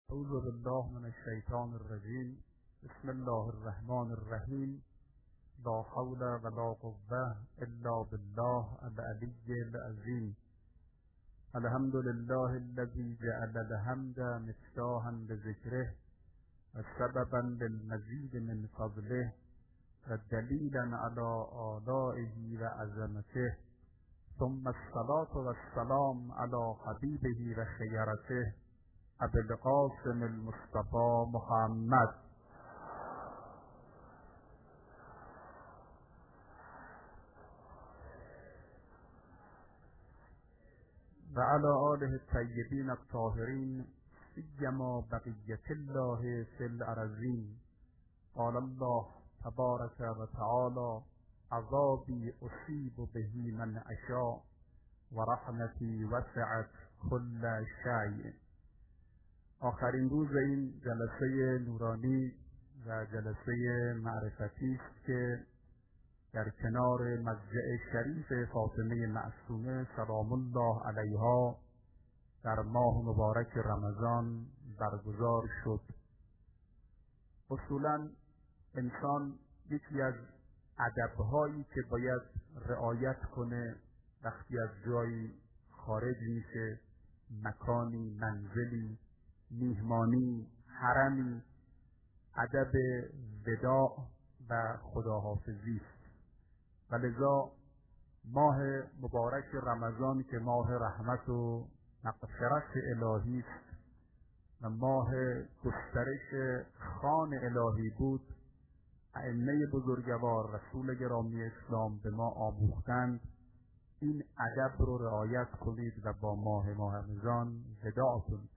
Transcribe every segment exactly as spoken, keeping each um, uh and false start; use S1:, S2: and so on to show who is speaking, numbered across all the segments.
S1: اعوذ بالله من الشیطان الرجیم. بسم الله الرحمن الرحیم. لا حول ولا قوة الا بالله العلی العظیم. الحمد لله الذي جعل الحمد مفتاحا لذکره و سببا للمزید من فضله و دلیلا علی آلائه و عظمته، ثم الصلاة والسلام على حبیبه و خیرته ابی القاسم المصطفى محمد. و علی آله الطیبین الطاهرین سیما بقیة الله فی الارضین. قال الله تبارک و تعالی: عذابی اصیب به من اشاء و رحمتی وسعت کل شیء. آخرین روز این جلسه نورانی و جلسه معرفتی است که در کنار مضجع شریف فاطمه معصومه سلام الله علیها در ماه مبارک رمضان برگزار شد. اصولا انسان یکی از ادب‌هایی که باید رعایت کنه وقتی از جایی خارج میشه، مکانی، منزلی، میهمانی، حرمی، ادب وداع و خداحافظی است. و لذا ماه مبارک رمضان که ماه رحمت و مغفرت الهی است و ماه گسترش خوان الهی بود، ائمه بزرگوار رسول گرامی اسلام به ما آموختند این ادب رو رعایت کنید و با ماه ماه رمضان وداع کنید.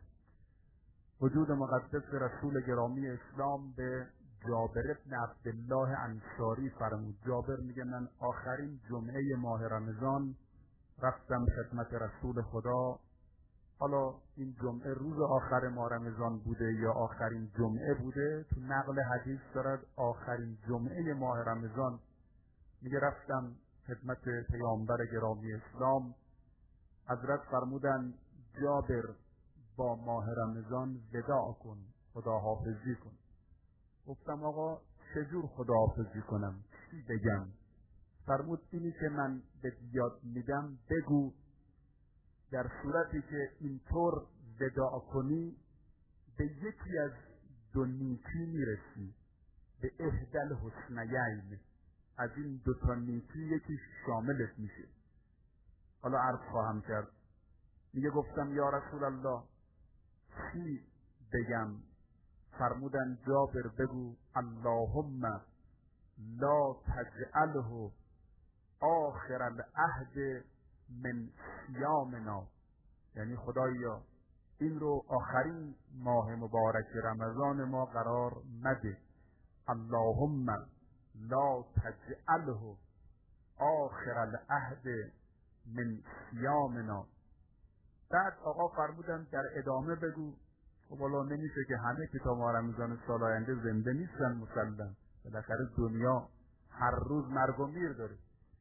S1: وجود مقدس رسول گرامی اسلام به جابر بن عبدالله انصاری فرمود. جابر میگه من آخرین جمعه ماه رمضان رفتم خدمت رسول خدا. حالا این جمعه روز آخر ماه رمضان بوده یا آخرین جمعه بوده، تو نقل حدیث دارد آخرین جمعه ماه رمضان. میگه رفتم خدمت پیامبر گرامی اسلام. حضرت فرمودن جابر با ماه رمضان وداع کن، خداحافظی کن. گفتم آقا چجور خداحافظی کنم، چی بگم؟ فرمود اینی که من به یاد میدم بگو، در صورتی که اینطور وداع کنی به یکی از دو نیکی میرسی، به احدی الحسنیین، از این دو تا نیکی یکی شاملت میشه. حالا عرض خواهم کرد. میگه گفتم یا رسول الله چی بگم؟ فرمودن جابر بگو اللهم لا تجعله آخر العهد من صیامنا، یعنی خدایا این رو آخرین ماه مبارک رمضان ما قرار مده. اللهم لا تجعله آخر العهد من صیامنا. بعد آقا فرمودن در ادامه بگو. خب والا نمیشه که همه کتاب ماه رمضان سال آینده زنده نیستن مسلم، بالاخره دنیا هر روز مرگ و میر داره.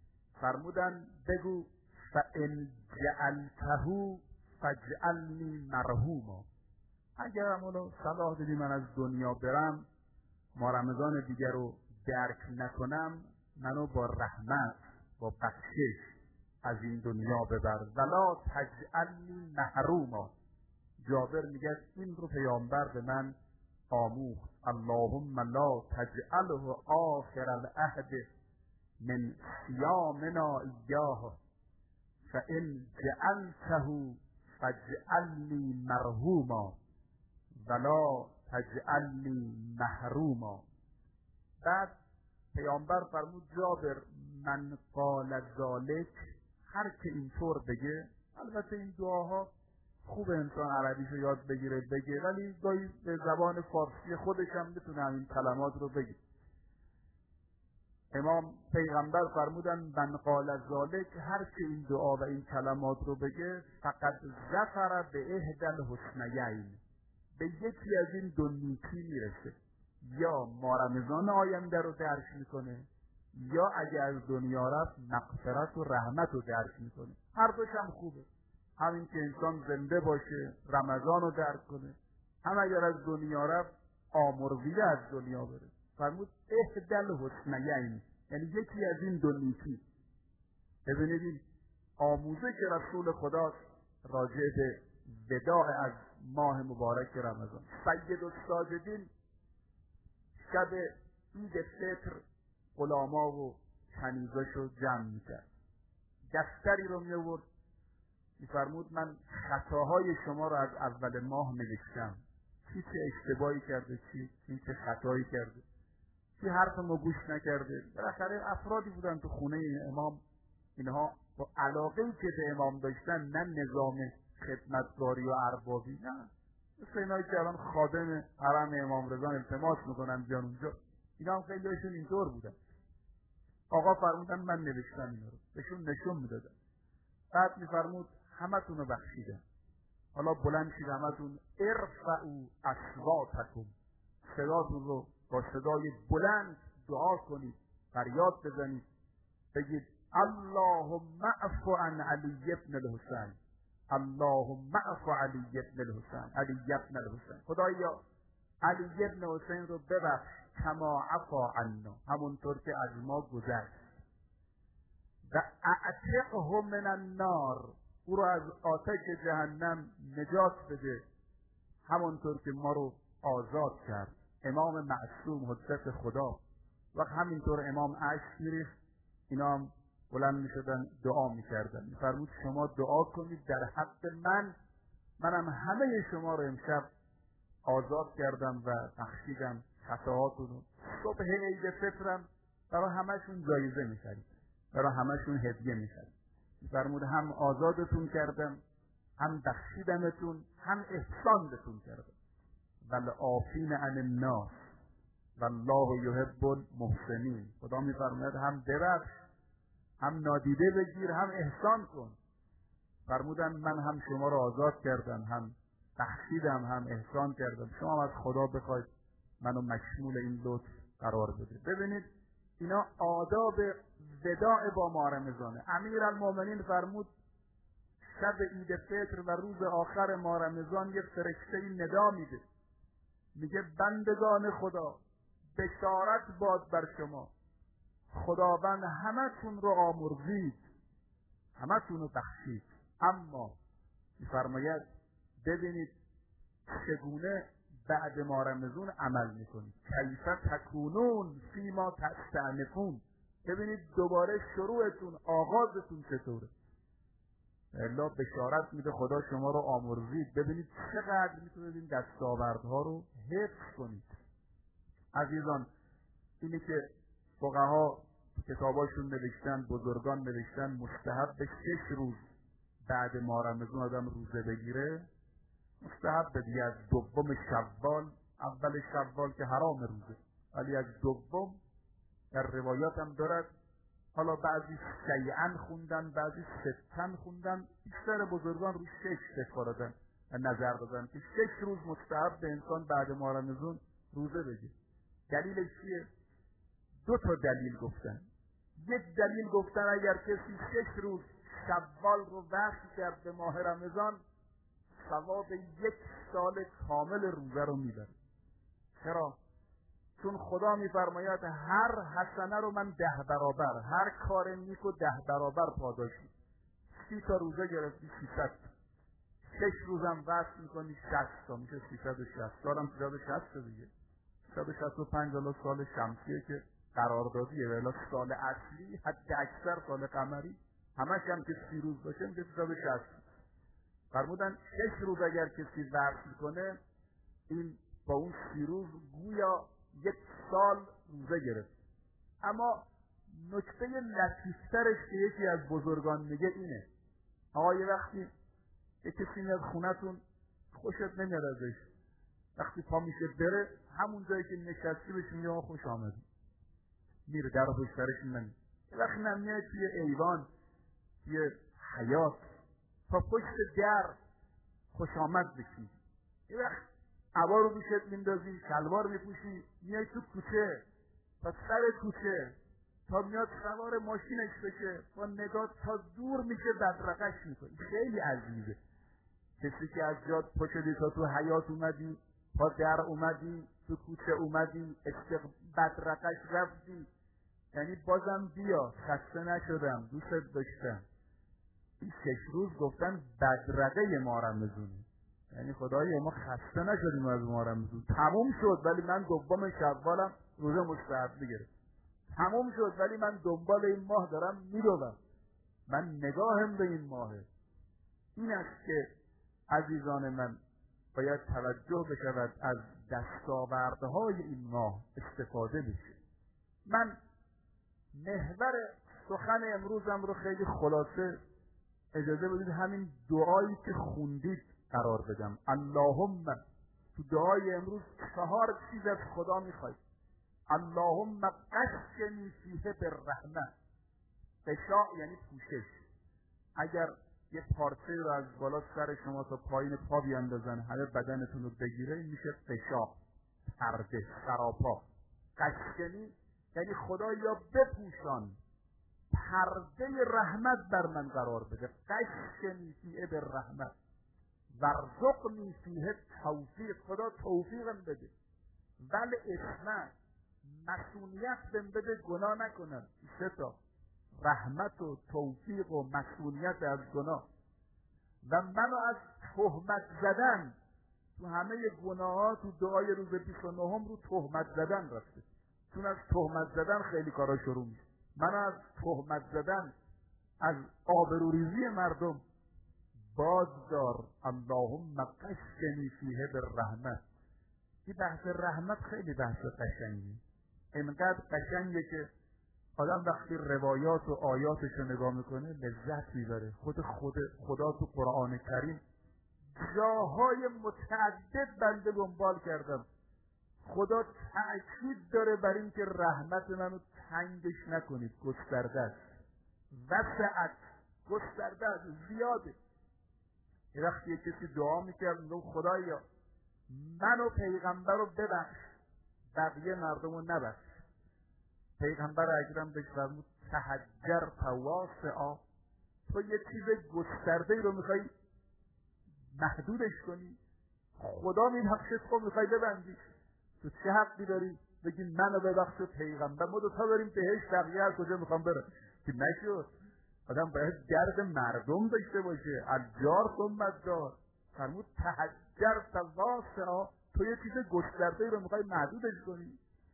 S1: فرمودن بگو فإن جعلته فاجعلنی مرحوما. اگر هم صلاح دیدی من از دنیا برم، ماه رمضان دیگر رو درک نکنم، منو با رحمت با بخشش از این دنیا ببر. ولا تجعلنی محروما. جابر میگه این رو پیامبر به من آموخت. اللهم لا تجعله آخر العهد من صیامنا ایاه فإن جعلته فاجعلنی مرحوما ولا تجعلنی محروما. بعد پیامبر فرمود جابر من قال ذلک، هر که اینطور بگه، البته این دعاها خوب انسان عربیشو یاد بگیره بگه، ولی گاهی به زبان فارسی خودش هم بتونه همین کلمات رو بگه. امام پیغمبر فرمودن من قال ذلک، هر که این دعا و این کلمات رو بگه فقط ظفر به احدی الحسنیین، به یکی از این دو نیکی میرسه. یا ماه رمضان آینده رو درک میکنه، یا اگه از دنیا رفت مغفرت و رحمت رو درک میکنه. هر دوش هم خوبه. همین که انسان زنده باشه، رمضان رو درک کنه، هم اگر از دنیا رفت آمرزیده از دنیا بره. فرمود اهدل حسنیین، یعنی یکی از این دو نیکی. ببینید این آموزه که رسول خدا راجع به وداع از ماه مبارک رمضان. سید الساجدین شب عید فطر غلاما و کنیزاشو جمع میکرد، دفتری رو میورد، میفرمود من خطاهای شما رو از اول ماه نوشتم، کی چه اشتباهی کرده، چی کی چه خطایی کرده، کی حرفمو گوش نکرده. بالاخره افرادی بودن تو خونه امام، اینها با علاقه‌ای که به امام داشتن، نه نظام خدمتگاری و اربابی، نه مثل اینایی که الان خادم حرم امام رضا التماس میکنن بیان اونجا، اینا هم خیلی هاشون اینطور بودن. آقا فرمودن من نوشتم اینا رو، بهشون نشون میدادم. بعد میفرمود همتون رو بخشیدم، حالا بلند شید همتون ارفعوا اصواتکم، صداتون رو با صدای بلند دعا کنید، فریاد بزنید، بگید اللهم اعف عن علی ابن الحسین، اللهم اعف علی ابن الحسین، علی ابن الحسین، خدایا علی ابن حسین رو ببخش، کما عفا عنا، همونطور که از ما گذشت، و اعتقه من النار، او رو از آتش جهنم نجات بده، همونطور که ما رو آزاد کرد. امام معصوم حضرت خدا وقت همینطور امام اشک میریخت، اینا هم بلند میشدن دعا میکردن، میفرمود شما دعا کنید در حق من، منم همه شما رو امشب آزاد کردم و بخشیدم خطاهاتون رو. صبح عید فطرم برای همشون جایزه میخرید، برای همشون هدیه میخرید. میفرمود هم آزادتون کردم، هم بخشیدمتون، هم احسان بهتون کردم. والعافین عن الناس والله یحب المحسنین. خدا میفرماید هم ببخش، هم نادیده بگیر، هم احسان کن. فرمودن من هم شما رو آزاد کردم، هم بخشیدم، هم احسان کردم، شما از خدا بخواید منو مشمول این لطف قرار بده. ببینید اینا آداب وداع با ماه رمضانه. امیرالمومنین فرمود شب عید فطر و روز آخر ماه رمضان یک فرشته ندا میده، میگه بندگان خدا بشارت باد بر شما، خداوند همتون رو آمرزید، همتون رو بخشید، اما میفرماید ببینید چگونه بعد ماه رمضان عمل میکنید، کیف تکونون فیما تستأنفون، ببینید دوباره شروعتون، آغازتون چطوره. الا بشارت میده خدا شما رو آمرزید. ببینید چقدر میتونید این دستاوردها رو حفظ کنید. عزیزان اینی که فقها کتاباشون نوشتن، بزرگان نوشتن، مستحب به شش روز بعد ماه رمضان آدم روزه بگیره، مستحب دیگه از دوم شوال، اول شوال که حرام روزه، ولی از دوم در روایات هم دارد، حالا بعضی شیعن خوندن، بعضی ستن خوندن، بیشتر بزرگان روی شش فتوا دادن و نظر دادن که شش روز مستحب به انسان بعد ماه رمضان روزه بگیره. دلیلش چیه؟ دو تا دلیل گفتن. یک دلیل گفتن اگر کسی شش روز شوال رو وقت کرد به ماه رمضان، ثواب یک سال کامل روزه رو میبره. چرا؟ چون خدا میفرماید هر حسنه رو من ده برابر، هر کار نیکو ده برابر پاداش میدم. سی تا روزه گرفتی سیصد، شش روزم وقت میکنی شصت تا، میشه سیصد و شصت. سالم سیصد و شصت دیگه، سیصد و شصت و پنج حالا سال شمسیه که قراردادیه، ولی سال اصلی حتی اکثر سال قمری همش هم که سی روز باشه میشه سیصد و شصت. فرمودن شش روز اگر کسی وقت میکنه، این با اون سی روز گویا یک سال روزه گرفت. اما نکته لطیفترش که یکی از بزرگان میگه اینه، آقا یه وقتی یه کسی میاد خونتون خوشت نمیاد ازش، وقتی پا میشه بره همون جایی که نشستی بهش میگه آقا خوش آمدی، میره در پشت سرش میمونه. یه وقتی نمیاد توی ایوان، توی حیاط، تا پشت در خوش آمد بشی. یه وقت عبا رو بیشت میندازی، شلوار میپوشی، میای تو کوچه، تا سر کوچه، تا میاد سوار ماشینش بشه، با نگاه تا دور میشه بدرقش میکنی. خیلی عزیزه. کسی که از جاد پشدی تا تو حیاط اومدی، تا در اومدی تو کوچه اومدی عشق بدرقش رفتی، یعنی بازم بیا، خسته نشدم، دوست داشتم. این شش روز گفتن بدرقه ما رمزونه، یعنی خدایا ما خسته نشدیم از ما رمزون. تموم شد ولی من دوم شوالم روزه مستحب میگرفت. تموم شد ولی من دنبال این ماه دارم میدوم، من نگاهم به این ماهه. این است که عزیزان من باید توجه بشود، از دستاوردهای این ماه استفاده بشه. من محور سخن امروزم رو خیلی خلاصه اجازه بدید همین دعایی که خوندید قرار بدم. اللهم، تو دعای امروز چهار چیز از خدا میخواید. اللهم قشنی فیه بالرحمه. قشاع یعنی پوشش. اگر یه پارچه رو از بالا سر شما تا پایین پا بیاندازن همه بدنتون رو بگیره، این میشه قشاع، پرده، سراپا. قشنی یعنی خدا یا بپوشان، پرده رحمت بر من قرار بده. قشنی فیه بالرحمه ورزقنی فیه توفیق. خدا توفیقم بده. ولی اسمه مسئولیت بهم بده گناه نکنم. سه تا: رحمت و توفیق و مسئولیت از گناه. و منو از تهمت زدن. تو همه گناه ها تو دعای روز بیست و نهم رو تهمت زدن رفته، چون از تهمت زدن خیلی کارا شروع میشه. منو از تهمت زدن، از آبروریزی مردم بازدار. اللهم قشنی فیه بالرحمت. این بحث رحمت خیلی بحث قشنگی، اینقدر قشنگه که آدم وقتی روایات و آیاتش رو نگاه میکنه لذت میبره. خود خود خدا تو قرآن کریم جاهای متعدد بنده دنبال کردم، خدا تأکید داره بر این که رحمت منو تنگش نکنید، گسترده است، وسعت، گسترده است، زیاده. یه وقتی کسی دعا میکرد میگم خدایا منو پیغمبر رو ببخش، بقیه مردم رو نبخش. پیغمبر اکرم بهش فرمود تحجر تواسعا. تو یه چیز گسترده رو میخوای محدودش کنی، خدا این حقش تو میخوای ببندی. تو چه حقی داری بگی منو ببخش و پیغمبر؟ ما دو تا بریم بهش، بقیه از کجا میخوام برن؟ که نشد. آدم باید درد مردم داشته باشه. الجار ثم الجار. فرمود تحجر تواسعا. تو یه چیز گسترده رو میخوای محدودش کنی.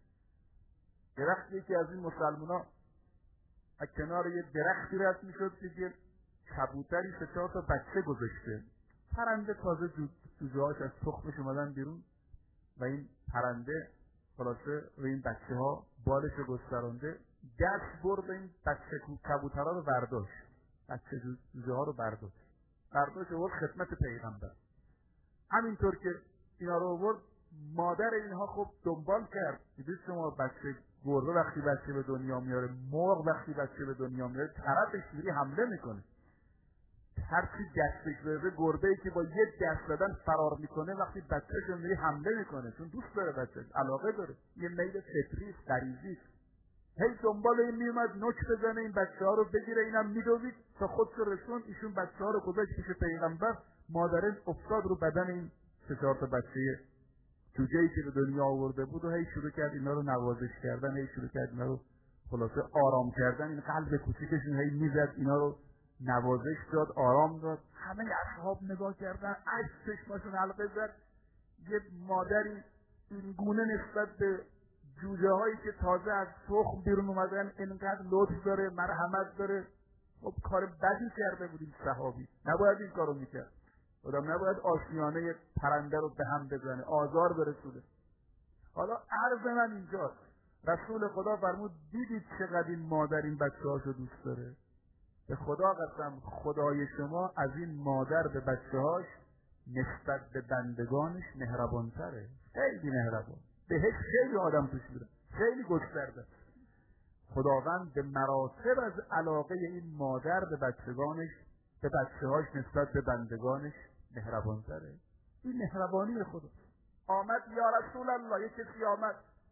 S1: درخت یکی از این مسلمونا از کنار یه درختی رد میشد که یه کبوتری سه چهار تا بچه گذاشته. پرنده تازه جوجه‌هاش از تخمش اومدن بیرون و این پرنده خلاصه روی این بچه ها بالش گسترانده دست برد این بچه کبوترها رو برداشت، بچه جوجه ها رو برداشت برداشت و خدمت پیغمبر. همینطور که اینا رو آورد مادر اینها خب دنبال کرد. دیدید شما بچه گربه وقتی بچه به دنیا میاره، مرغ وقتی بچه به دنیا میاره طرفش میری حمله میکنه. هرچی دستش برده گربه‌ای که با یه دست دادن فرار میکنه وقتی بچه‌ش رو میری حمله میکنه، چون دوست داره بچه‌ش، علاقه داره، یه میل فطری است، غریزی است. هی دنبال این میومد نوک بزنه این بچه‌ها رو بگیره، اینم میدوید تا خودش رسون. ایشون بچه‌ها رو گذاشت پیش پیغمبر، مادرش افتاد رو بدن این سه چهار تا بچه جوجه‌ای که به دنیا آورده بود و هی شروع کرد اینا رو نوازش کردن، هی شروع کرد اینا رو خلاصه آرام کردن. این قلب کوچیکشون هی میزد، اینا رو نوازش داد، آرام داد. همه اصحاب نگاه کردن، اشک چشماشون حلقه زد. یه مادری این گونه نسبت به جوجه هایی که تازه از تخم بیرون اومدن اینقدر لطف داره، مرحمت داره. خب کار بدی کرده بود این صحابی، نباید این کارو میکرد. آدم نباید آشیانه پرنده رو به هم بزنه، آزار برسونه. حالا عرض من اینجاست، رسول خدا فرمود دیدید چقدر این مادر این بچه‌هاشو دوست داره؟ به خدا قسم خدای شما از این مادر به بچه‌هاش نسبت به بندگانش مهربان‌تره، خیلی مهربان. بهش خیلی آدم توش میره، خیلی گسترده. خداوند به مراتب از علاقه این مادر به بچگانش، به بچه‌هاش نسبت به بندگانش مهربان‌تره. این مهربانی خدا. آمد یا رسول الله، یک کسی آمد،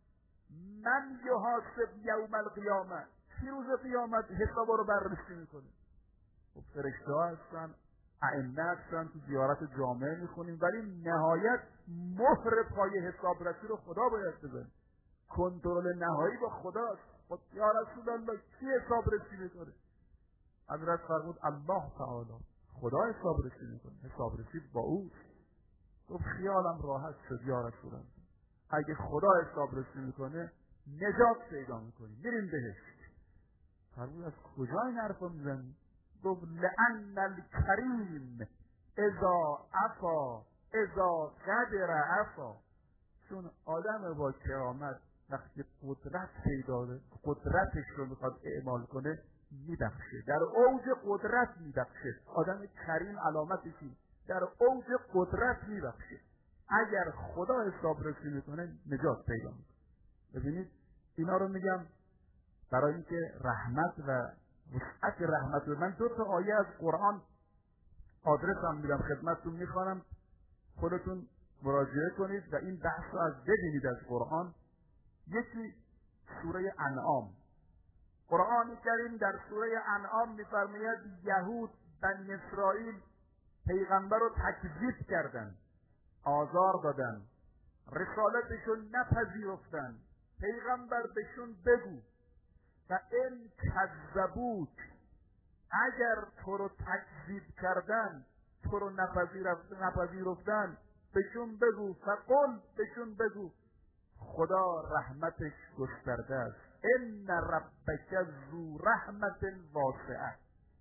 S1: من یحاسب یوم القیامه، کی روز قیامت حساب رو بررسی میکنه؟ خب فرشته ها هستن، ائمه هستن، تو زیارت جامعه میخونیم، ولی نهایت مهر پای حسابرسی رو خدا باید بزنه. کنترل نهایی با خداست. خود یا رسول الله کی حسابرسی میکنه؟ حضرت فرمود الله تعالی، خدا حسابرسی میکنه، حسابرسی با او. گفت خیالم راحت شد یا رسول الله، اگه خدا حسابرسی میکنه نجات پیدا میکنیم، میریم بهشت. فرمود از کجا این حرفو میزنی؟ گفت لأن الکریم اذا عفا اذا قدر عفا، چون آدم با کرامت وقتی قدرت پیدا قدرتش رو میخواد اعمال کنه میبخشه، در اوج قدرت میبخشه. آدم کریم علامتشی در اوج قدرت میبخشه. اگر خدا حسابرسی میکنه نجات پیدا میکنه. ببینید اینا رو میگم برای اینکه رحمت و وسعت رحمت رو. من دو تا آیه از قرآن آدرس هم میدم خدمتتون، میخوانم خودتون مراجعه کنید و این بحث رو از ببینید از قرآن. یکی سوره انعام. قرآن کریم در سوره انعام میفرماید یهود بنی اسرائیل پیغمبر رو تکذیب کردن، آزار دادن، رسالتشون نپذیرفتن. پیغمبر بهشون بگو و این کذبوک، اگر تو رو تکذیب کردن، تو رو نپذیرفتن، بهشون بگو فقل، بهشون بگو خدا رحمتش گسترده است. ان ربک ذو رحمت واسعه.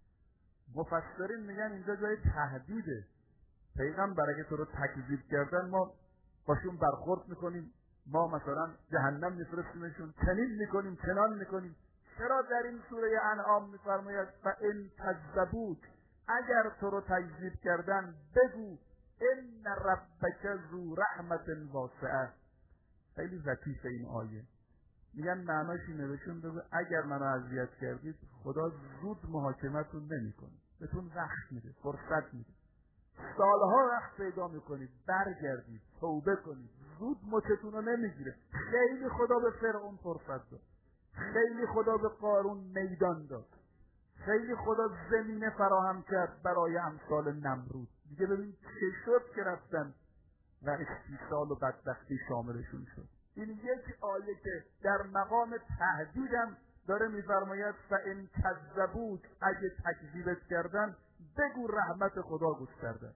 S1: مفسرین میگن اینجا جای تهدیده. پیغمبر اگه تو رو تکذیب کردن ما باشون برخورد میکنیم، ما مثلا جهنم میفرستیمشون، چنین میکنیم چنان میکنیم. چرا در این سوره انعام میفرماید فان کذبوک، اگر تو رو تکذیب کردن بگو ان ربک ذو رحمت واسعه. خیلی لطیفه این آیه. میگن معناش اینه، بهشون بگو اگر منو اذیت کردید خدا زود محاکمتون نمیکنه، بهتون وقت میده، فرصت میده، سالها وقت پیدا میکنید، برگردید، توبه کنید، زود مچتون رو نمیگیره. خیلی خدا به فرعون فرصت داد، خیلی خدا به قارون میدان داد، خیلی خدا زمینه فراهم کرد برای امثال نمرود. دیگه ببین چه شد که رفتن و استیصال و بدبختی شاملشون شد. این یک آیه که در مقام تهدیدم داره میفرماید فان کذبوک، اگه تکذیبت کردن بگو رحمت خدا گسترده.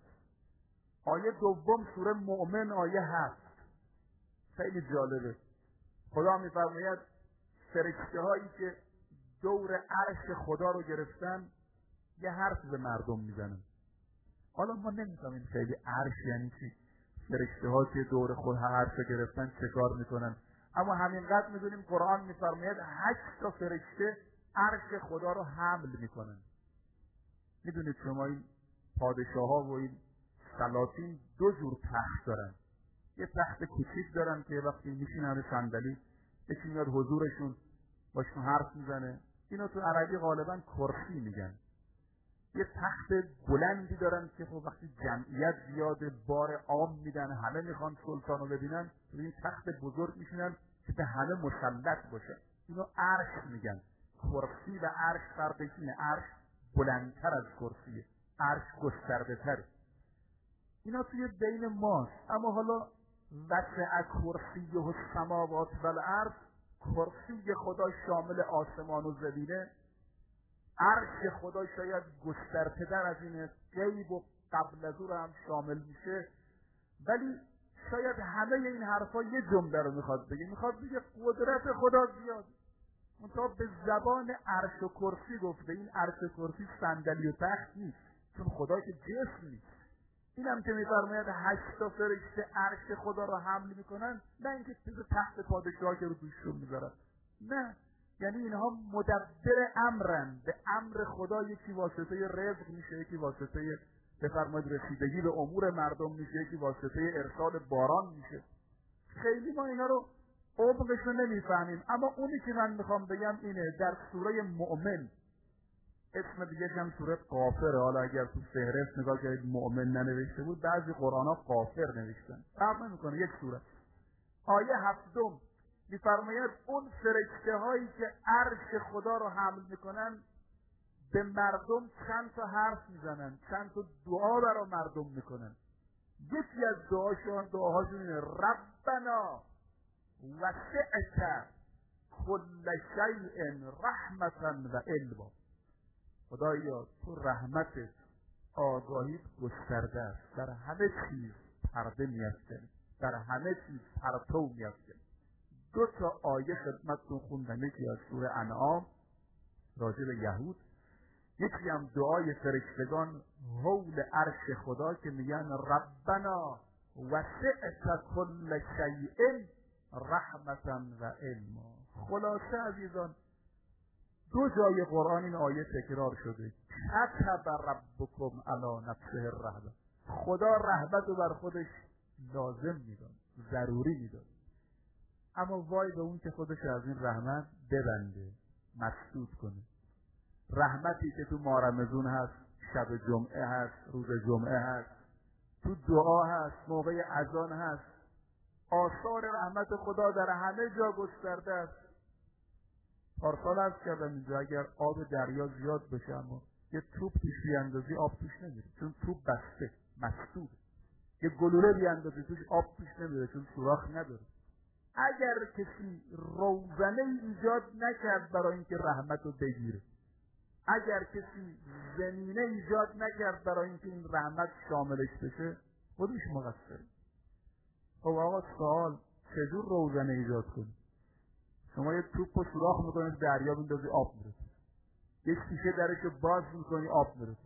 S1: آیه دوم سوره مؤمن آیه هفت خیلی جالبه. خدا میفرماید فرشته هایی که دور عرش خدا رو گرفتن یه حرف به مردم میزنن. حالا ما نمی‌فهمیم خیلی عرش یعنی چی، فرشته ها که دور خود عرش گرفتن چه کار میکنن، اما همینقدر میدونیم قرآن میفرماید هشت تا فرشته عرش خدا رو حمل میکنن. میدونید شما این پادشاه ها و این سلاطین دو جور تخت دارن. یه تخت کوچیک دارن که وقتی میشینن صندلی یکی میاد حضورشون باشون حرف میزنه، اینو تو عربی غالبا کرسی میگن. یه تخت بلندی دارن که خب وقتی جمعیت زیاد بار عام میدن، همه میخوان سلطان رو ببینن، تو این تخت بزرگ میشینن که به همه مسلط باشه. اینو عرش میگن. کرسی و عرش فرقش اینه، عرش بلندتر از کرسیه، عرش گسترده تره. اینا توی بین ماست. اما حالا وسع کرسی و السماوات و الارض، کرسی خدا شامل آسمان و زمینه، عرش خدا شاید گسترتر از اینه، غیب و قبل از او هم شامل میشه. ولی شاید همه این حرفا یه جمله رو میخواد بگه، میخواد بگه قدرت خدا زیاد، منتها به زبان عرش و کرسی گفته. این عرش و کرسی صندلی و تخت نیست، چون خدا که جسم نیست. این هم که میفرماید هشت تا فرشته عرش خدا رو حمل میکنن، نه اینکه چیز تخت پادشاه که رو دوششون میذارن، نه، یعنی اینها مدبر امرن، به امر خدا یکی واسطه رزق میشه، یکی واسطه بفرمایید رسیدگی به امور مردم میشه، یکی واسطه ارسال باران میشه. خیلی ما اینا رو عمقش رو نمیفهمیم. اما اونی که من میخوام بگم اینه، در سوره مؤمن، اسم دیگه هم سوره غافره، حالا اگر تو فهرست نگاه کنید مؤمن ننوشته بود، بعضی قرآن‌ها غافر نوشتن، فرق نمیکنه، یک سوره. آیه هفتم میفرماید اون فرشته هایی که عرش خدا رو حمل میکنن به مردم چند تا حرف میزنن، چند تا دعا برای مردم میکنن. یکی از دعاشون دعاهاشون اینه: ربنا وسعت کل شیء رحمتا و علما. خدایا تو رحمتت، آگاهیت گسترده است، در همه چیز پرده میافکنی، در همه چیز پرتو میافکنی. دو تا آیه خدمتتون خوندم، یکی از سوره انعام راجع به یهود، یکی هم دعای فرشتگان حول عرش خدا که میگن ربنا وسعت کل شیء رحمتا و علما. خلاصه عزیزان، دو جای قرآن این آیه تکرار شده: کتب ربکم علی نفسه الرحمه. خدا رحمت رو بر خودش لازم میداد، ضروری میداد. اما وای به اون که خودش از این رحمت ببنده، مسدود کنه. رحمتی که تو ماه رمضان هست، شب جمعه هست، روز جمعه هست، تو دعا هست، موقع اذان هست، آثار رحمت خدا در همه جا گسترده است. پارسال عرض کردم اینجا اگر آب دریا زیاد بشه اما یه توپ توش بیاندازی آب توش نمیره، چون توپ بسته، مسدود. یه گلوله بیاندازی توش آب توش نمیره، چون سوراخ نداره. اگر کسی روزنه ایجاد نکرد برای اینکه رحمت رو بگیره، اگر کسی زمینه ایجاد نکرد برای اینکه این رحمت شاملش بشه، خودش مقصره. خب آقا سوال، چجور روزنه ایجاد کنی؟ شما یه توپ رو سوراخ میکنید دریا میندازی آب میره، یه شیشه درشو باز میکنی آب میره.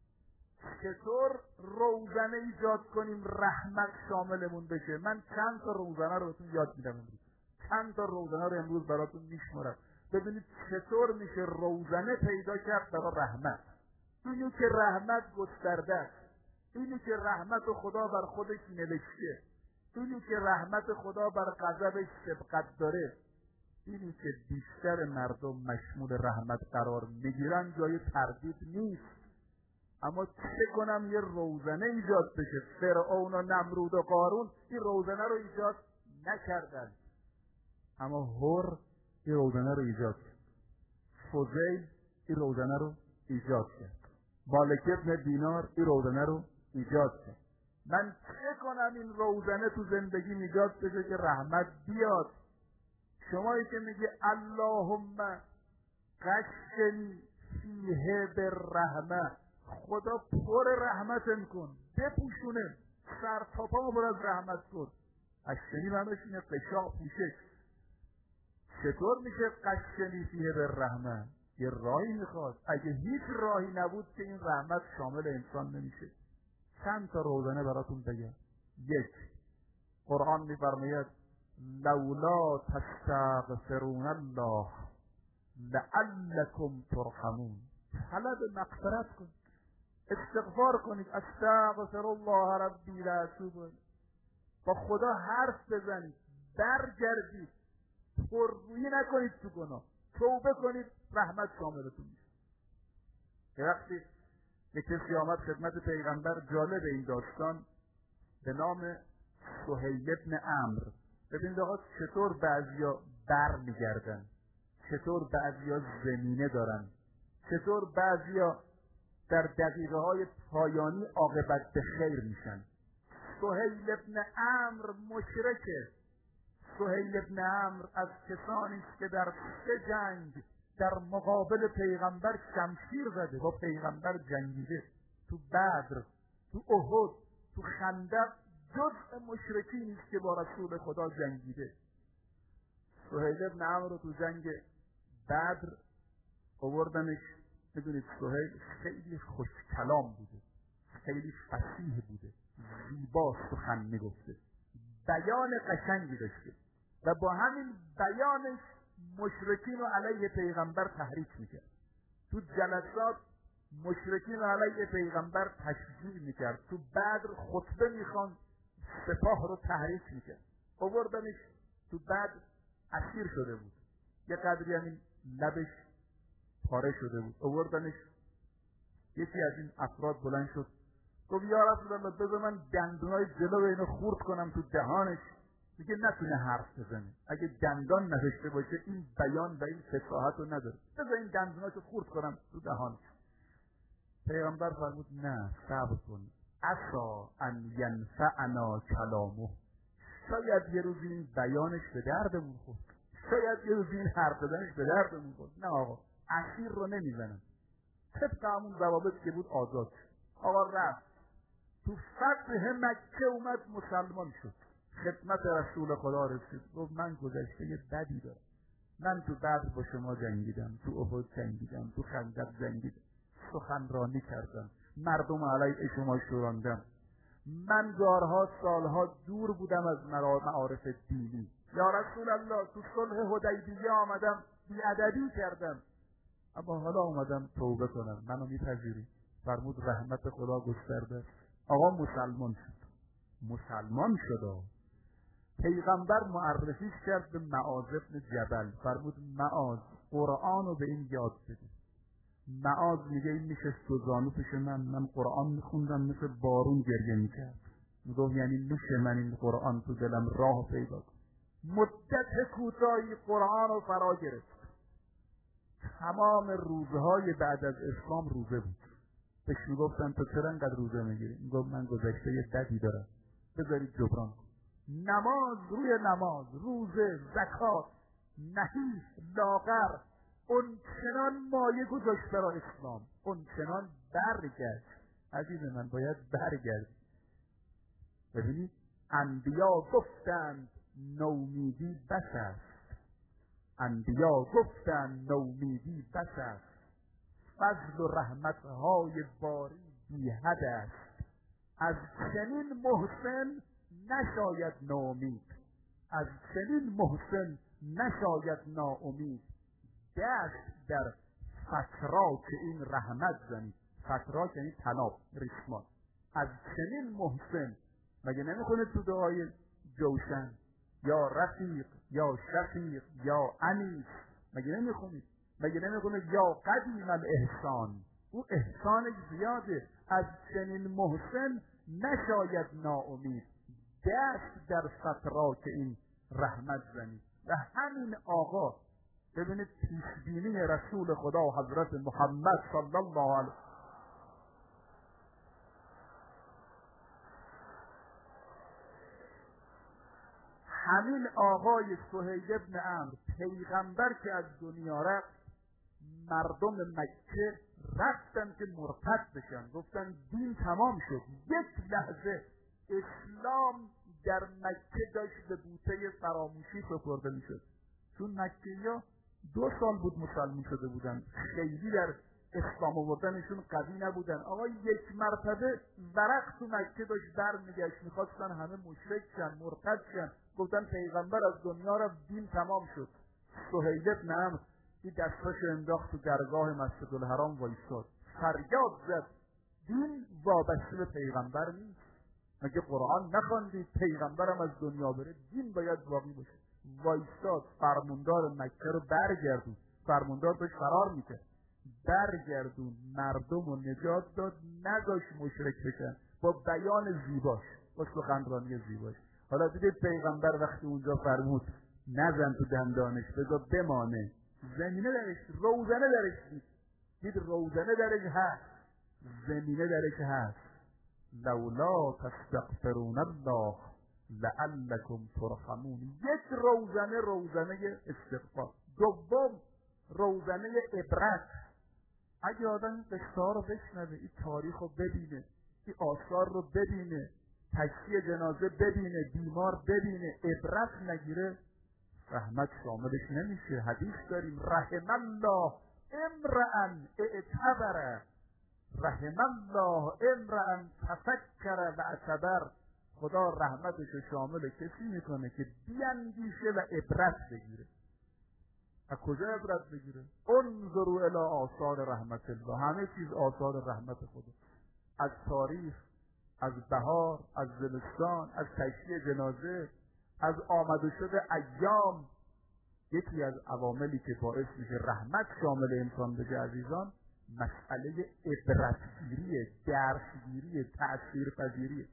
S1: چطور روزنه ایجاد کنیم رحمت شاملمون بشه؟ من چند تا روزنه رو بهتون یاد میدم امروز، چند تا روزنه رو امروز براتون میشمارم، ببینید چطور میشه روزنه پیدا کرد برای رحمت. اینی که رحمت گسترده است، اینی که رحمت خدا بر خودش نوشته، اینی که رحمت خدا بر غضبش سبقت داره، اینی که بیشتر مردم مشمول رحمت قرار میگیرن، جای تردید نیست. اما چه کنم یه روزنه ایجاد بشه؟ فرعون و نمرود و قارون این روزنه رو ایجاد نکردن، اما هر این روزنه رو ایجاد کرد، فضیل این روزنه رو ایجاد کرد، مالک ابن دینار این روزنه رو ایجاد کرد. من چه کنم این روزنه تو زندگی ایجاد بشه که رحمت بیاد؟ شمایی که میگه اللهم قشنی فیه بالرحمه، خدا پر رحمتم کن، بپوشونه، سر تا پا پر از رحمت کن. قشنی معنیش اینه قشا، پوشش. چطور میشه قشنی فیه بالرحمه؟ یه راهی میخواد. اگه هیچ راهی نبود که این رحمت شامل انسان نمیشه. چند تا روزنه براتون بگم. یک، قرآن میفرماید لولا تستغفرون الله لعلکم ترحمون. طلب مغفرت کن، استغفار کنید، استغفر الله ربی لا اتوب، با خدا حرف بزنید، برگردید، پررویی نکنید تو گناه، توبه کنید، رحمت شاملتون میشه. یه وقتی یک کسی آمد خدمت پیغمبر، جالب این داستان، به نام سهیل ابن عمرو. ببینید آقا چطور بعضیا بر میگردن، چطور بعضیا زمینه دارن، چطور بعضیا در دقیقه های پایانی عاقبت به خیر میشن. سهیل ابن عمرو مشرکه. سهیل ابن عمرو از کسانی است که در سه جنگ در مقابل پیغمبر شمشیر زده، با پیغمبر جنگیده، تو بدر، تو احد، تو خندق، جزء مشرکین است که با رسول خدا جنگیده. سهیل ابن عمرو تو جنگ بدر آوردنش. میدونید سهیل خیلی خوش کلام بوده، خیلی فصیح بوده، زیبا سخن میگفته، بیان قشنگی داشته و با همین بیانش مشرکین رو علیه پیغمبر تحریک میکرد. تو جلسات مشرکین رو علیه پیغمبر تشجیع میکرد، تو بدر خطبه میخوان، سپاه رو تحریک میکرد. آوردنش تو بدر، اسیر شده بود، یه قدری همین لبش پاره شده بود. آوردنش، یکی از این افراد بلند شد گفت یا رسول الله بذار من دندونای جلو اینو خورد کنم تو دهانش، دیگه نتونه حرف بزنه. اگه دندان نداشته باشه این بیان و این فصاحت رو نداره، بذار این دندوناشو خورد کنم تو دهانش. پیغمبر فرمود نه، صبر کن، عسا ان ینفعنا کلامه، شاید یه روز این بیانش به دردمون خورد، شاید یه روز این حرف زدنش به دردمون خورد. نه آقا، اسیر رو نمیزنم، طبق همون ضوابط که بود آزاد شد. آقا رفت تو فتح مکه اومد مسلمان شد، خدمت رسول خدا رسید، گفت من گذشته یه بدی دارم، من تو بدر با شما جنگیدم، تو احد جنگیدم، تو خندق جنگیدم، سخنرانی کردم، مردم علیه شما شوراندم، من گارها سالها دور بودم از معارف دینی، یا رسول الله تو صلح حدیبیه آمدم بیادبی کردم، اما حالا اومدم توبه کنم، منو میپذیری؟ فرمود رحمت خدا گسترده است. آقا مسلمان شد، مسلمان شد. پیغمبر معرفیش کرد به معاذ بن جبل، فرمود معاذ قرآن رو به این یاد بده. معاذ میگه این میشست تو زانو پیش من، من قرآن میخوندم مثل بارون گریه میکرد، میگفت یعنی میشه من این قرآن تو دلم راه پیدا کنم. مدت کوتاهی قرآن رو فرا گرفت، تمام روزهای بعد از اسلام روزه بود. بهش میگفتن تو چرا انقدر روزه میگیری؟ میگفت من گذشته یه بدی دارم، بذارید جبران. نماز روی نماز، روزه، زکات، نحیف، لاغر، اون چنان مایه گذاشت برای اسلام، اون چنان برگشت. عزیز من باید برگرد. ببینید انبیا گفتند نومیدی بس است، انبیا گفتند نومیدی بس است، فضل و رحمتهای باری بی حد است، از چنین محسن نشاید ناامید، از چنین محسن نشاید ناامید، دست در فتراک این رحمت زنید. فتراک یعنی طناب، ریسمان. از چنین محسن، مگه نمیخونه تو دعای جوشن یا رفیق یا شفیق یا انیس؟ مگه نمیخونید؟ مگه نمیخونید یا قدیم الاحسان؟ او احسانش زیاده. از چنین محسن نشاید ناامید، دست در فتراک این رحمت زنید. و همین آقا ببینید پیشبینی رسول خدا حضرت محمد صلی الله علیه همین آقای سهیل ابن عمرو پیغمبر که از دنیا رفت، مردم مکه رفتن که مرتد بشن، گفتن دین تمام شد. یک لحظه اسلام در مکه داشت به بوته فراموشی سپرده میشد، چون مکه‌یا دو سال بود مسلمان شده بودن، خیلی در اسلام آوردنشون قوی نبودن. آقا یک مرتبه ورق تو مکه داشت برمیگشت، میخواستن همه مشرک شن، مرتد شن، گفتن پیغمبر از دنیا رفت، دین تمام شد. سهیل ابن عمرو این دستاش انداخت تو درگاه مسجد الحرام وایساد، فریاد زد دین وابسته به پیغمبر نیست. مگه قرآن نخواندید پیغمبرم از دنیا بره دین باید باقی باشه؟ وایساد، فرماندار مکه رو برگردون، فرماندار بهش فرار میکرد، برگردون، مردم رو نجات داد، نذاشت مشرک بشن با بیان زیباش، با سخنرانی زیباش. حالا دیدید پیغمبر وقتی اونجا فرمود نزن تو دندانش، بذار بمانه، زمینه درش، روزنه درش دید، دید روزنه درش هست، زمینه درش هست. لولا تستغفرون الله لعلکم ترحمون. یک روزنه، روزنه استغفار. دوم روزنه عبرت. اگه آدم قصه ها رو بشنوه، این تاریخ رو ببینه، این آثار رو ببینه، تشییع جنازه ببینه، بیمار ببینه، عبرت نگیره، رحمت شاملش نمیشه. حدیث داریم رحم الله امرأ اعتبر، رحم الله امرأ تفکر و اعتبر. خدا رحمتش شامل کسی میکنه که بیاندیشه و عبرت بگیره. از کجا عبرت بگیره؟ انظروا الی آثار رحمت الله. همه چیز آثار رحمت خدا، از تاریخ، از بهار، از زمستان، از تشییع جنازه، از آمد و شد ایام. یکی از عواملی که باعث میشه رحمت شامل انسان بشه عزیزان، مسئله عبرتگیری، درسگیری، تأثیرپذیری.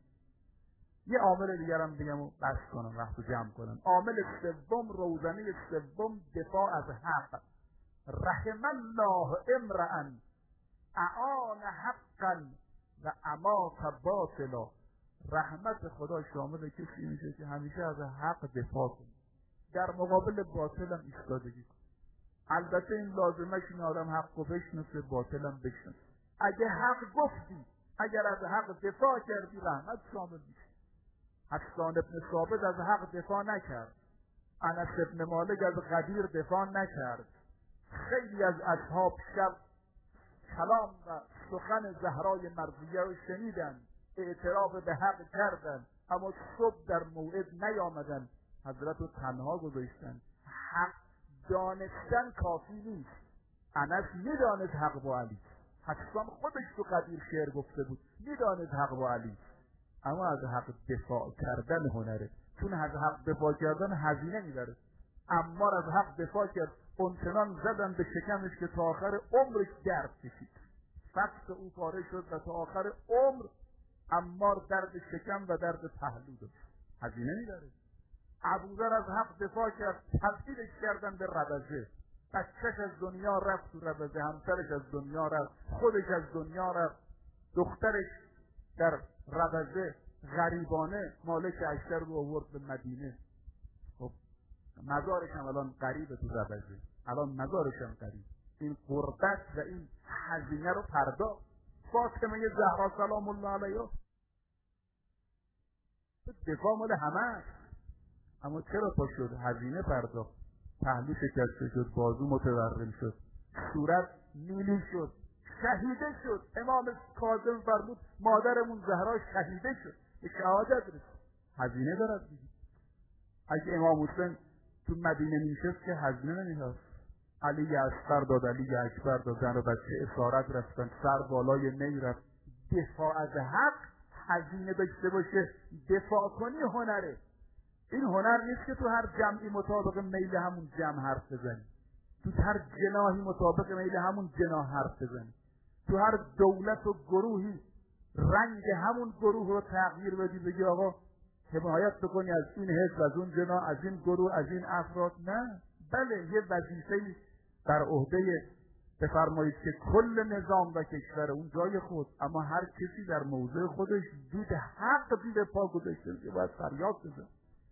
S1: یه عامل دیگر هم بگم و بس کنم، وقت رو جمع کنم. عامل سوم، روزنه سوم، دفاع از حق. رحم الله امرأ اعان حقا و امات باطلا. رحمت خدا شامل کسی میشه که همیشه از حق دفاع کنه، در مقابل باطل هم ایستادگی کنه. البته این لازمش این آدم حق رو بشناسه، باطل هم بشناسه. اگه حق گفتی، اگر از حق دفاع کردی، رحمت شامل میشه. حسان ابن ثابت از حق دفاع نکرد، انس ابن مالک از غدیر دفاع نکرد. خیلی از اصحاب شب کلام و سخن زهرای مرضیه رو شنیدن، اعتراف به حق کردن، اما صبح در موعد نیامدن، حضرت رو تنها گذاشتن. حق دانستن کافی نیست. انس میدانست حق با علی، حسان خودش تو قدیر شعر گفته بود میدانست حق با علی، اما از حق دفاع کردن هنره، چون از حق دفاع کردن هزینه میبره. عمار از حق دفاع کرد، اونچنان زدن به شکمش که تا آخر عمرش درد کشید، فقط او پاره شد و تا آخر عمر عمار درد شکم و درد پهلو داشت. هزینه میبره. ابوذر از حق دفاع کرد، تبدیلش کردن به ربزه، بچهش از دنیا رفت تو ربزه، همسرش از دنیا رفت، خودش از دنیا رفت، دخترش در ربزه غریبانه مالک اشتر رو آورد به مدینه. خب مزارش هم الان قریبه تو ربزه، الان مزارش هم قریب. این غربت و این هزینه رو پرداخت. فاطمه زهرا سلام الله علیها دفاع مال همه است، اما چرا پا شد؟ هزینه پرداخت. پهلو شکسته شد، بازو متورم شد، صورت نیلی شد، شهیده شد. امام کاظم فرمود مادرمون زهرا شهیده شد، به شهادت رسید. هزینه دارد دیگه. اگه امام حسین تو مدینه میشست که هزینه نمیداد. علی اصغر داد، علی اکبر داد، زن و بچه اسارت رفتن، سر بالای نی رفت. دفاع از حق هزینه داشته باشه، دفاع کنی هنره. این هنر نیست که تو هر جمعی مطابق میل همون جمع حرف بزنی، تو هر جناحی مطابق میل همون جناح حرف بزنی، تو هر دولت و گروهی رنگ همون گروه رو تغییر بدی، بگی آقا حمایت بکنی از این حزب، از اون جناح، از این گروه، از این افراد. نه، بله یه وظیفه‌ای بر عهده بفرمایید که کل نظام و کشور اون جای خود، اما هر کسی در موضع خودش دید حق زیر پا گذاشته که باید فریاد بزنه.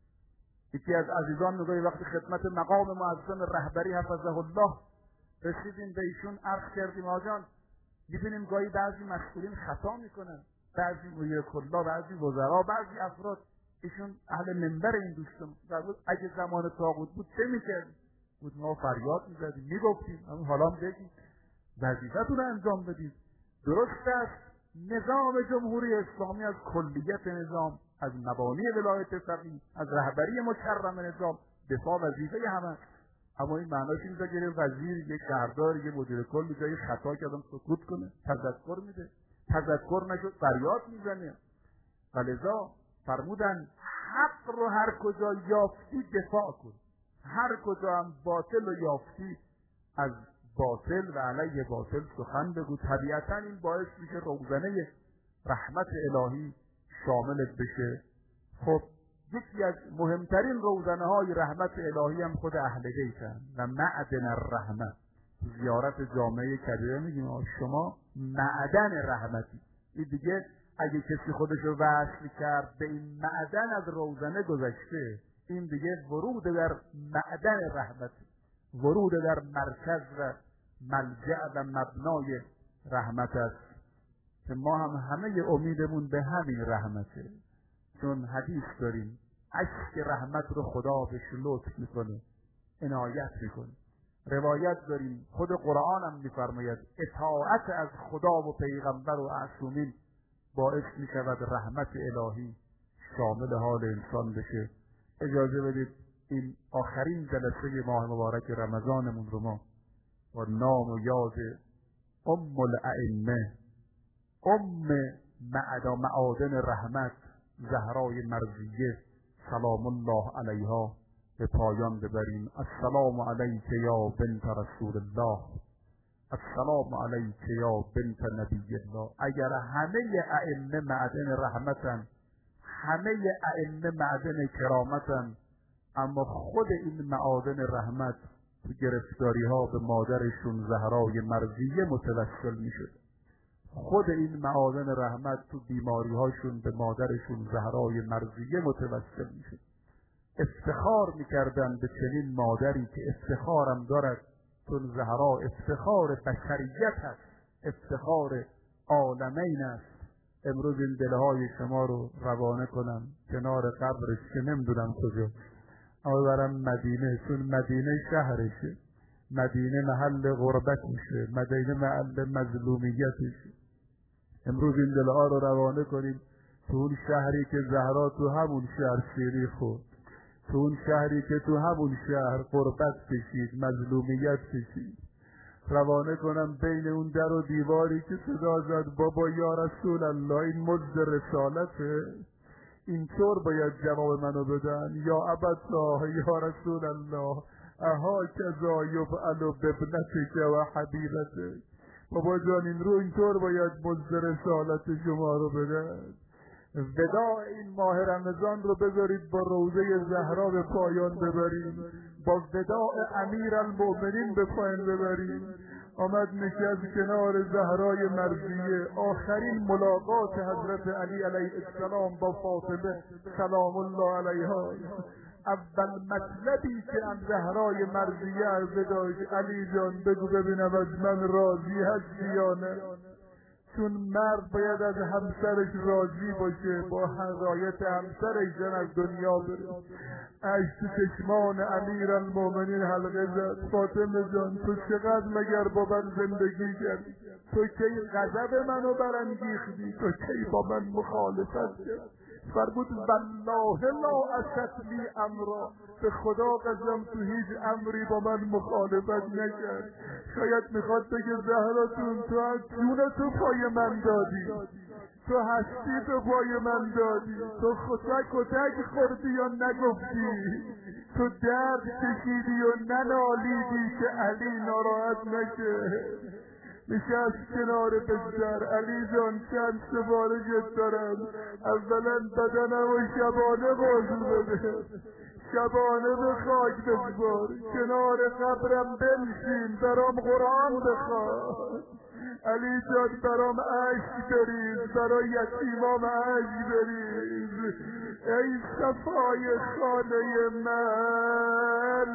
S1: یکی از عزیزان میگه وقتی خدمت مقام معظم رهبری حفظه الله رسیدیم به ایشون عرض کردیم آجان میبینیم گاهی بعضی مسئولین خطا میکنن، بعضی مدیر کلا، بعضی وزرا، بعضی افراد. ایشون اهل منبر این دوستان بود، اگه زمان طاغوت بود چه میکردیم؟ بود ما فریاد میزدیم، میگفتیم اما حالا بگید وظیفتون رو انجام بدید. درست است نظام جمهوری اسلامی از کلیت نظام، از مبانی ولایت فقیه، از رهبری مکرم نظام دفاع وظیفه همه، اما این معناش این که وزیر، یک شهردار، یک مدیر کل جای خطا کردن سکوت کنه، تذکر میده، تذکر نشد فریاد میزنه. ولذا فرمودن حق رو هر کجا یافتی دفاع کن، هر کجا هم باطل رو یافتی از باطل و علیه باطل سخن بگو. طبیعتا این باعث میشه روزنه رحمت الهی شاملت بشه. خب یکی از مهمترین روزنه های رحمت الهی هم خود اهل بیتن و معدن الرحمت. زیارت جامعه کبیره میگیم شما معدن رحمتی. این دیگه اگه کسی خودش رو وصل کرد به این معدن از روزنه گذشته، این دیگه ورود در معدن رحمت، ورود در مرکز و ملجأ و مبنای رحمت است که ما هم همه امیدمون به همین رحمته. چون حدیث داریم اشک رحمت رو خدا بهش لطف میکنه، عنایت میکنه. روایت داریم خود قرآن هم میفرماید اطاعت از خدا و پیغمبر و معصومین باعث میشود رحمت الهی شامل حال انسان بشه. اجازه بدید این آخرین جلسه ماه مبارک رمضانمون رو ما با نام و یاد ام الائمه، ام معادن رحمت، زهرای مرضیه سلام الله علیها به پایان ببریم. السلام علیک یا بنت رسول الله، السلام علیک یا بنت نبی الله. اگر همه ائمه معدن رحمتن، همه ائمه معدن کرامتن، اما خود این معادن رحمت تو گرفتاری ها به مادرشون زهرای مرضیه متوسل می شد. خود این معاون رحمت تو بیماری هاشون به مادرشون زهرای مرضیه متوسل میشه. افتخار میکردن به چنین مادری که افتخارم دارد، چون زهرا افتخار بشریت هست، افتخار عالمین است. امروز این دلهای شما رو روانه کنم کنار قبرش که نمیدونم کجا، اما برم مدینه، چون مدینه شهرشه، مدینه محل غربتشه، مدینه محل مظلومیتشه. امروز این دلها رو روانه کنیم تو اون شهری که زهرا تو همون شهر شیری خورد، تو اون شهری که تو همون شهر غربت کشید، مظلومیت کشید. روانه کنم بین اون در و دیواری که صدا زد بابا یا رسول الله این مزد رسالته، اینطور باید جواب منو بدن، یا ابدا یا رسول الله اها کذا یفعل بابنتک و حبیبتک. بابا جان این رو اینطور باید مزد رسالت شما رو بدن. وداع این ماه رمضان رو بذارید با روضه زهرا به پایان ببریم، با وداع امیر المؤمنین به پایان ببریم. آمد نشست کنار زهرای مرضیه، آخرین ملاقات حضرت علی علیه السلام با فاطمه سلام الله علیها. اول مطلبی که از زهرای مرضیه عرضه داشت، علی جان بگو ببینم از من راضی هستی یا نه؟ چون مرد باید از همسرش راضی باشه، با حرایت همسرش از دنیا بره. اشک چشمان امیر المؤمنین حلقه زد. فاطمه جان تو چقدر مگر با من زندگی کردی؟ تو کی غضب منو برانگیختی؟ تو کی با من مخالفت کردی؟ فرمود والله لا اسد لی امرا، به خدا قسم تو هیچ امری با من مخالفت نکرد. شاید میخواد بگه زهراتون تو از جون تو پای من دادی، تو هستی تو پای من دادی، تو خطک و تک خوردی یا نگفتی، تو درد کشیدی و ننالیدی که علی ناراحت نشه. نشست کنار بستر. علی جان چند سفارشت دارم، اولا بدنم و شبانه بازو بده، شبانه به خاک بسپار، کنار قبرم بنشین برام قرآن بخوان. علی جان برام عشق بریز، برای یتیمام عشق بریز. ای صفای خانه من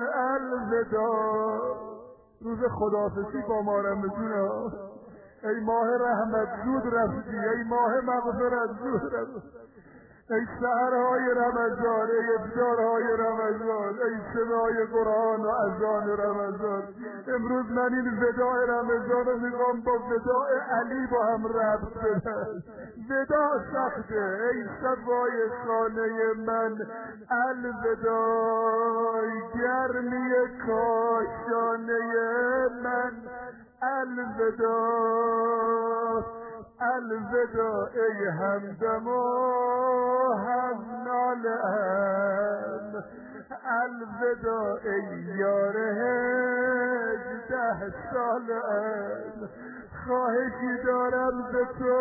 S1: الوداع. روز خداحافظی با ماه رمضان. ای ماه رحمت زود رفتی، ای ماه مغفرت زود رفتی، ای سحرهای رمضان، ای افطارهای رمضان، ای صدای قرآن و اذان رمضان. امروز من این وداع رمضان رو میخوام با وداع علی با هم ربط بدم. وداع سخته. ای صفای خانه من الوداع، گرمی کاشانه من الوداع، الوداع ای همدم و هم نالم، الوداع ای یار هجده سالم. خواهشی دارم ز تو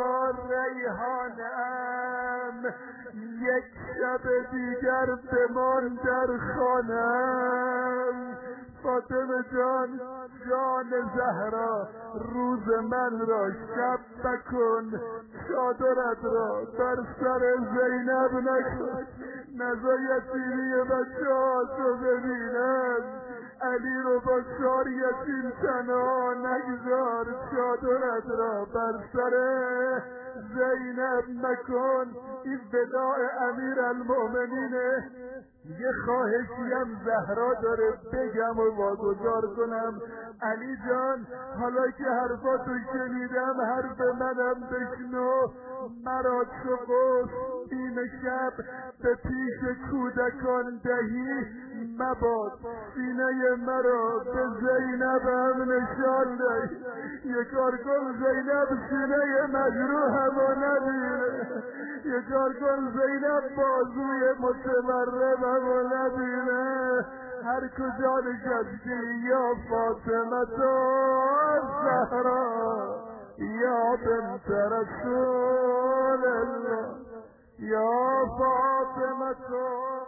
S1: ریحانم، یک شب دیگر بمان در خانم. فاطمه جان جان زهرا روز من را شب بکن، چادرت را بر سر زینب نکن، نزا یتیمی بچه ها تو ببینن. علی رو با چار یتیم تنها نگذار، چادرت را بر سر زینب مکن. این وداع امیر المؤمنینه. یه خواهشیم زهرا داره بگم و واگذار کنم. علی جان حالا که حرفاتو شنیدم حرف منم بشنو. مرا چو قوس نیم شب به پیش کودکان دهی مباد، سینه مرا به زینب هم نشان دهی. یک کار کن زینب سینه مجروحم و نبینه، یک کار کن زینب بازوی متورم هم و نبینه. هر کجا نشستی یا فاطمه تو زهرا، یا بنت رسول الله، یا فاطمه تو